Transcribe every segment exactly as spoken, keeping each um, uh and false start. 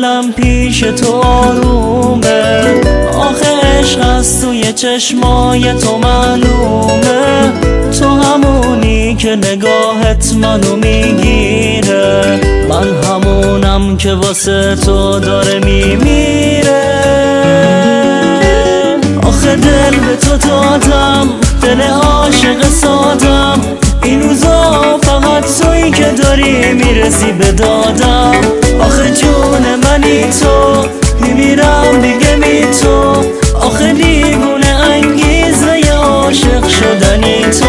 دلم پیش تو آرومه، آخه عشق از توی چشمای تو معلومه. تو همونی که نگاهت منو میگیره، من همونم که واسه تو داره میمیره. آخه دل به تو دادم، دل عاشق سادم، این روزا فقط تویی که داری میرسی به دادم. آخه جون منی تو، میمیرم دیگه بی تو، آخه دیوونه انگیزه عاشق شدنی تو.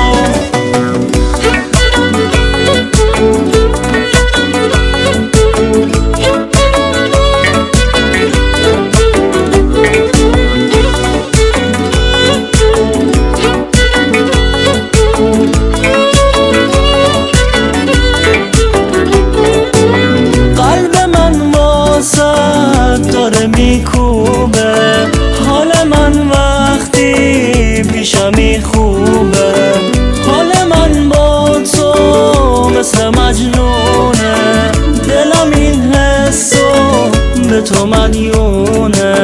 داره میکوبه، حال من وقتی پیشمی خوبه. حال من با تو مثل مجنونه، دلم این حسو به تو مدیونه.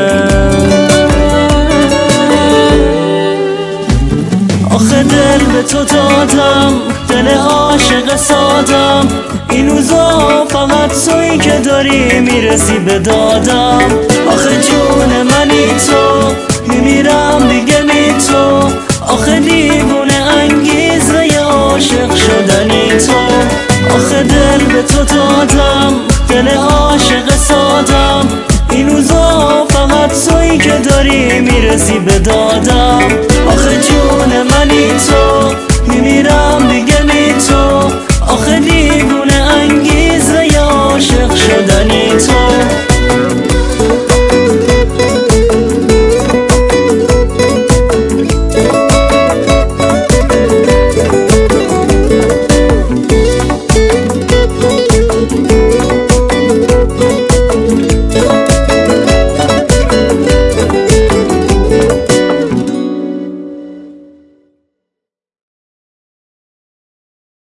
آخه دل به تو دادم، دل عاشق سادم، این روزا فقط تویی که داری میرسی به دادم. آخه جون منی تو، میمیرم دیگه بی تو، آخه دیوونه انگیزه عاشق شدنی تو. آخه دل به تو دادم، دل عاشق سادم، این روزا فقط تویی که داری میرسی به دادم. آخه جون منی تو،